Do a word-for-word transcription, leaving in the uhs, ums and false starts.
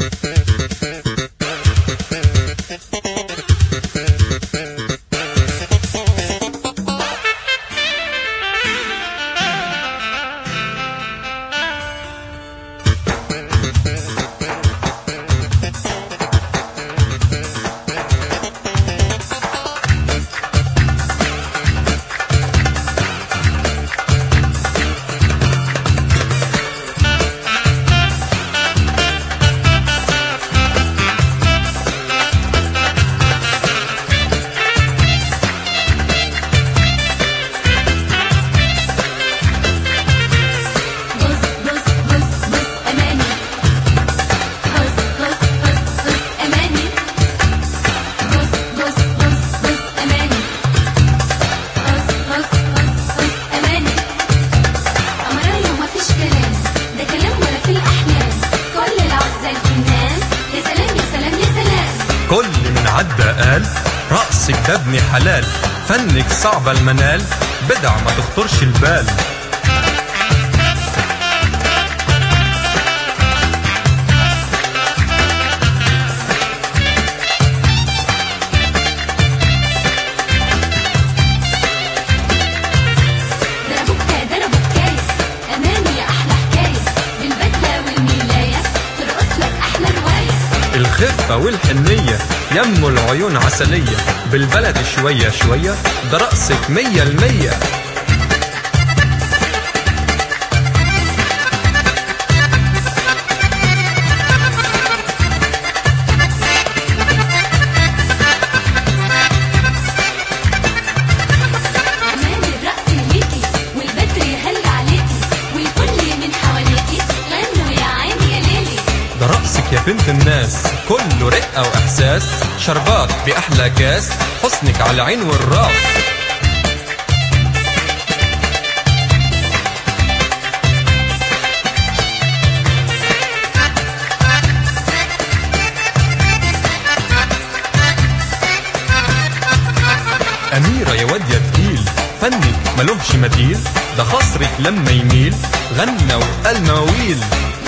كل من عدى قال رقصك ده ابن حلال، فنك صعب المنال بدع ما تخطرش البال. الخفة والحنية يم العيون عسلية، بالبلد شوية شوية ده رقصك مية المية. ده رقصك يا بنت الناس كله رقة وإحساس، شربات بأحلى كاس حسنك على العين والراس. أميرة يا واد يا تقيل فنك ملوهش مثيل، ده خصرك لما يميل غنى وقال مواويل.